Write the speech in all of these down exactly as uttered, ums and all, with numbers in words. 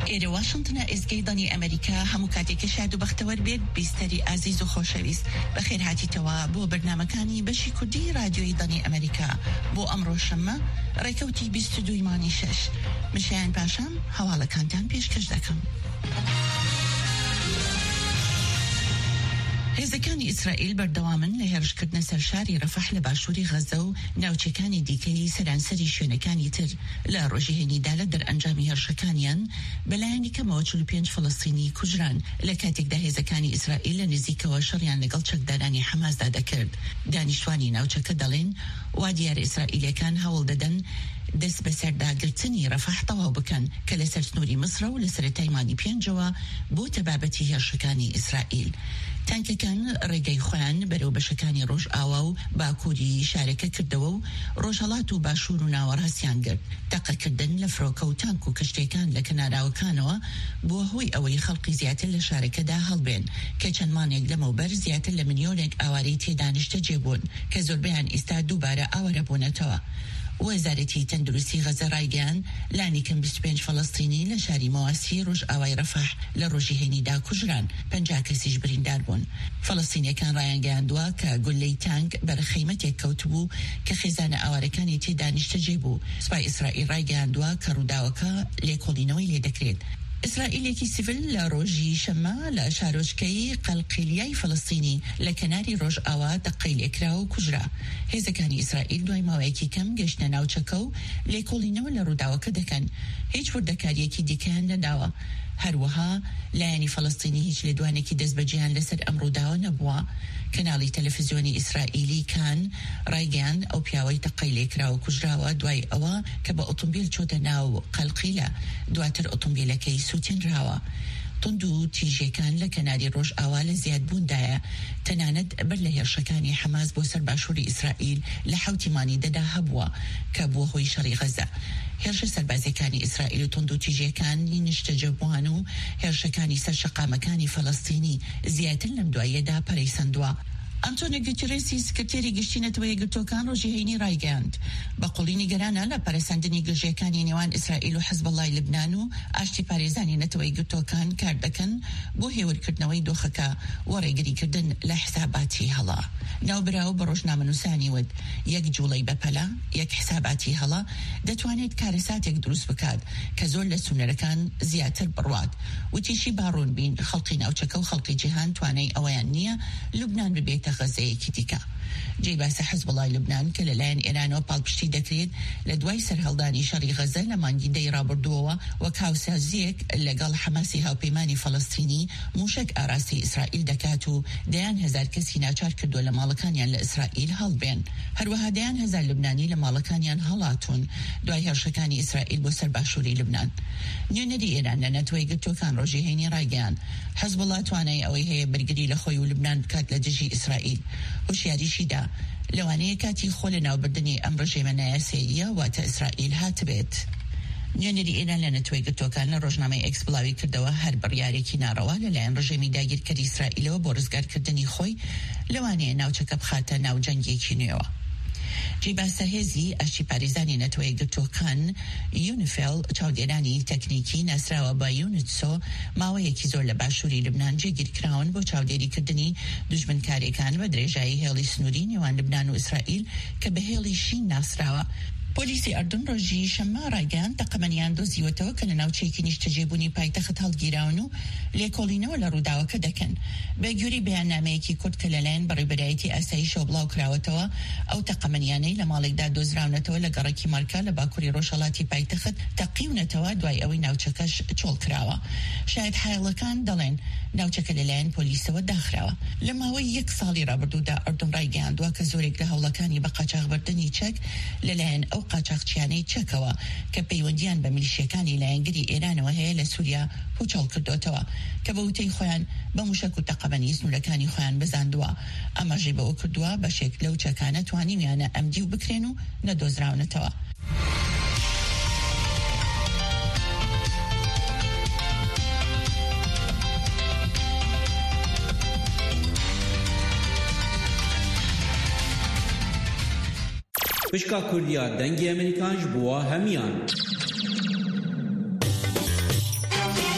إيري واشنطن إزجي داني أمريكا هموكاتي كشادو بختور بيت بيستري عزيز وخوشويس بخير هاتي توا بو برنامجاني بشي كردي راديو داني أمريكا بو أمرو شما ريكوتي بيستدو يماني شش مشان باشم حوالا كانتان بيش كجدكم. هێزەکانی ئیسرائیل بەردەوامن لە هێرشکردنە سەرشاری ڕەفەح لە باشووری غەزە و ناوچەکانی دیکەی سەرانسەری شوێنەکانی تر لە ڕۆژی هێنیدا لە دەرئەنجامی هێرشەکانیان بەلایەنی کەمەوە چل و پێنج فەڵەستینی کوژران لە کاتێکدا هێزەکانی ئیسرائیل لە نزیکەوە شەڕیان لەگەڵ چەکدارانی حەماسدا دەکرد. دانیشتوانی ناوچەکە دەڵێن وا دیارە ئیسرائیلەکان هەوڵ دەدەن دەست بەسەرداگرتنی ڕەفەح تەواو بکەن کە لە سەر سنووری مسرە و لە سەرەتای مانگی پێنجەوە بۆ تەبابەتی هێرشەکانی ئیسرائیل. تانکەکان ڕێگەی خۆیان بەرەو بەشەکانی ڕۆژ ئاوا و باکووری شارەکە کردەوە و ڕۆژهەڵات و باشوور و ناوەڕاستیان گرت. تەقەکردن لە فرۆکە و تانک و کەشتیەکان لە کەناراوەکانەوە بۆ هۆی ئەوەی خەڵقی زیاتر لە شارەکەدا هەڵبێن کە چەند مانێک لەمەوبەر زیاتر لە ملیۆنێک ئاوارەی تێدا نیشتەجێ بوون کە زۆربەیان ئێستا دووبارە ئاوارە بوونەتەوە. وەزارەتی تەندروستی غەزە ڕایگەیان لانی کەم بیست و پێنج فەڵەستینی لە شاری مەواسی ڕۆژ ئاوای ڕەفەح لە ڕۆژی هێنیدا کوژران، پەنجا کەسیش بریندار بوون. فەڵەستینیەکان ڕایانگەیاندووە کە گولەی تانک بەرەخەیمەتێک کەوتبوو کە خێزانە ئاوارەکانی تێدا نیشتەجێ بوو. سوپای ئیسرائیل ڕایگەیاندووە کە ڕووداوەکە لێکۆڵینەوەی لێ دەکرێت. ئیسرائیلێکی سیڤل لە ڕۆژی شەمە لە شارۆچکەی قەلقیلیای فەڵەستینی لە کەناری ڕۆژ ئاوا دەقەی لێکرا و کوژرا. هێزەکانی ئیسرائیل دوای ماوەیەکی کەم گەشتە ناوچەکە و لێکۆڵینەوە لە ڕووداوەکە دەکەن. هیچ وردەکاریەکی دیکەیان نەداوە. هەروەها لایەنی فەڵەستینی هیچ لێدوانێکی دەست بەجێیان لەسەر ئەم ڕووداوە نەبووە. کەناڵی تەلەڤیزیۆنی ئیسرائیلی کان ڕایگەیان ئەو پیاوەی تەقەی لێکرا و کوژراوە دوای ئەوە کە بە ئۆتۆمبیل چۆتە ناو قەلقیلە، دواتر ئۆتۆمبیلەکەی سووتێنراوە. تند و تیژەکان لە کەناری ڕۆژ ئاوا لە زیادبووندایە، تەنانەت بەر لە هێرشەکانی حەماس بۆ سەر باشووری ئیسرائیل لە حوتیمانی دەدا هەبووە کە بووە هۆی شەڕی غەزە. هێرشە سەربازەکانی ئیسرائیل و تند و تیژەکانی نیشتەجێبووان و هێرشەکانی سەر شەقامەکانی فەڵەستینی زیاتر لەم دواییەدا پەرەیسەندووە. ئەنتۆنیۆ گوتێرێسی سکرتێری گشتی نەتەوەی یەکگرتووەکان ڕۆژی هەینی ڕایگەیاند بە قوڵی نیگەرانە لە پەرەسەندنی گەژێکانی نێوان ئیسرائیل و حەزبەڵای لبنان و ئاشتی پارێزانی نەتەوەی یەکگرتووەکان کار دەکەن بۆ هێورکردنەوەی دۆخەکە و ڕێگریکردن لە حساباتی هەڵا. ناوبراو بە ڕۆژنامەنووسانی وت یەک جوڵەی بەپەلا یەک حساباتی هەڵا دەتوانێت کارەساتێک دروست بکات کە زۆر لە سونەرەکان زیاتر بڕوات. وتیشی باڕوون بین خەڵقی ناوچەکە و خەڵقی جیهان توانای ئەوەیان نییە لوبنان ببێتە غەزەیەکی دیکە. جێی باسە حەزبەڵای لوبنان کە لەلایەن ئێرانەوە پاڵپشتی دەکرێت لە دوای سەرهەڵدانی شەڕی غەزە لە مانگی دەی ڕابردووەوە وەک هاوسازیەک لەگەڵ حەماسی هاوپەیمانی فەڵەستینی موشک ئاراستی ئیسرائیل دەکات و دەیان هەزار کەسی ناچار کردووە لە ماڵەکانیان لە ئیسرائیل هەڵبێن. هەروەها دەیان هەزار لوبنانی لە ماڵەکانیان هەڵاتون دوای هێرشەکانی ئیسرائیل بۆ سەر باشووری لوبنان. نوێنەری ئێران لە نەتەوەی یەکگرتووەکان ڕۆژی هەینی ڕایگەیاند حەزبەڵا توانای ئەوەی هەیە بەرگری لە خۆی و لوبنان بکات لە دژی ئیسرائیل. هوشیاریشیدا لەوانەیە کاتی خۆ لە ناوبردنی ئەم ڕژێمە سێریە واتە ئیسرائیل هاتبێت. نوێنەری ئێران لە نەتەوەی یەکگرتووەکان لە ڕۆژنامەی ئێکس بڵاوی کردەوە هەر بڕیارێکی ناڕەوا لەلایەن ڕژێمی داگیرکەری ئیسرائیلەوە بۆ ڕزگارکردنی خۆی لەوانەیە ناوچەکە بخاتە ناو جەنگێکی نوێوە. جیباسە هێزی ئاشتی پارێزانی نەتەوەی یەکگرتووەکان یونیفیل چاودێرانی تەکنیکی ناسراوە بە یونتسۆ ماوەیەکی زۆر لە باشووری لبنان جێگیرکراون بۆ چاودێریکردنی دوژمنکاریەکان بە درێژایی هێڵی سنووری نێوان لبنان و ئیسرائیل کە بە هێڵی شین ناسراوە. پۆلیسی ئەردن ڕۆژی شەمە ڕایگەیاند تەقەمەنیان دۆزیوەتەوە کە لە ناوچەیەکی نیشتەجێبوونی پایتەخت هەڵگیراون و لێکۆڵینەوە لە ڕووداوەکە دەکەن. بەگوێری بەیاننامەیەکی کورد کە لەلایەن بەڕێبەرایەتی ئاساییشەوە بڵاو کراوەتەوە ئەو تەقەمەنیانەی لە ماڵێکدا دۆزراونەتەوە لە گەڕێکی مارکا لە باکووری ڕۆژهەڵاتی پایتەخت تەقیونەتەوە دوای ئەوەی ناوچەکەش چۆڵ کراوە. شاید حایڵەکان دەڵێن ناوچەکە لەلایەن پۆلیسەوە داخراوە. لە ماوەی یەک ساڵی ڕابردوودا ئەردن ڕایگەیاندووە کە زۆرێک لە هەوڵەکانی بە قاچاغبردنی چەک لەلایەن ئەو قاچاقچیانەی چەکەوە کە پەیوەندیان بە میلیشیەکانی لایەنگری ئێرانەوە هەیە لە سووریا پوچەڵ کردوتەوە کە بە وتەی خۆیان بە موشک و تەقەمەنی سنوورەکانی خۆیان بزاندووە. ئەمەژەی بەوە کردووە بەشێک لەو چەکانە توانیویانە ئەمدی و بکرێن و نەدۆزراونەتەوە. پشکا کوردیا دەنگی ئەمریکانش بووە هەمیان.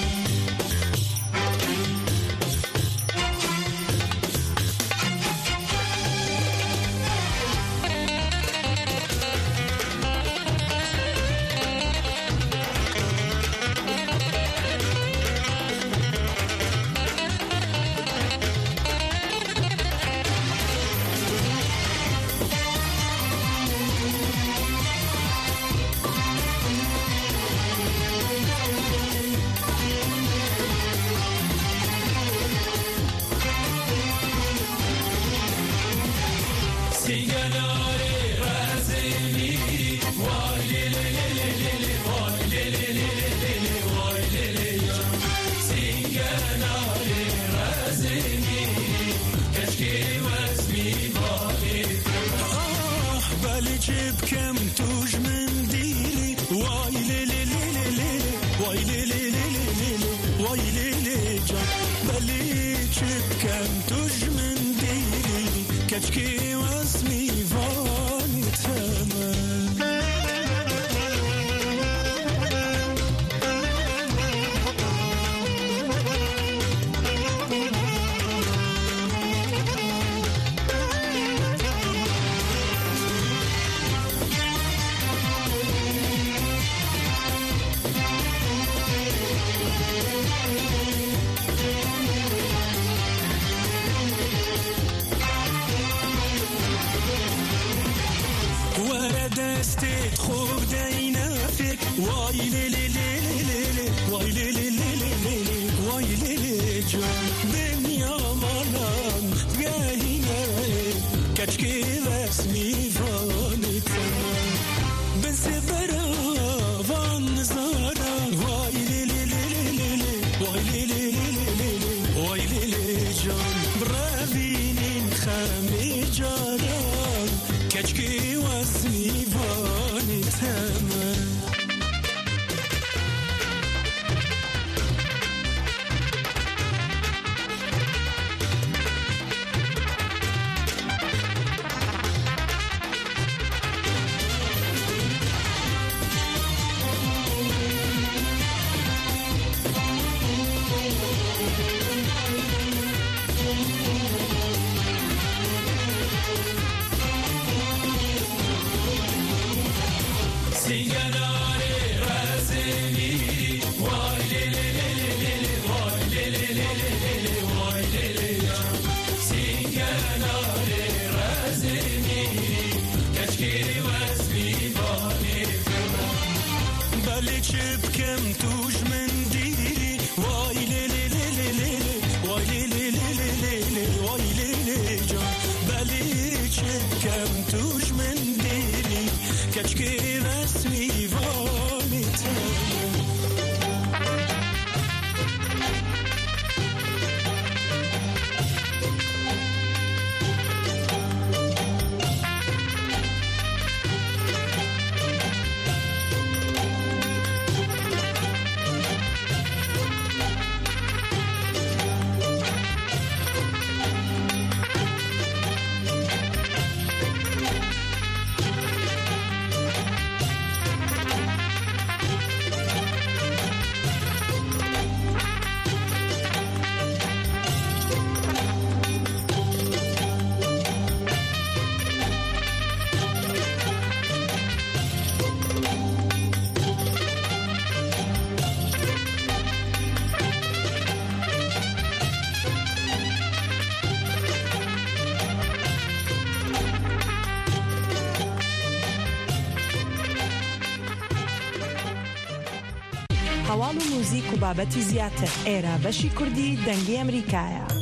هەواڵ و موزیک و بابەتی زیاتر ئێرە بەشی کوردی دەنگی ئەمریکایە.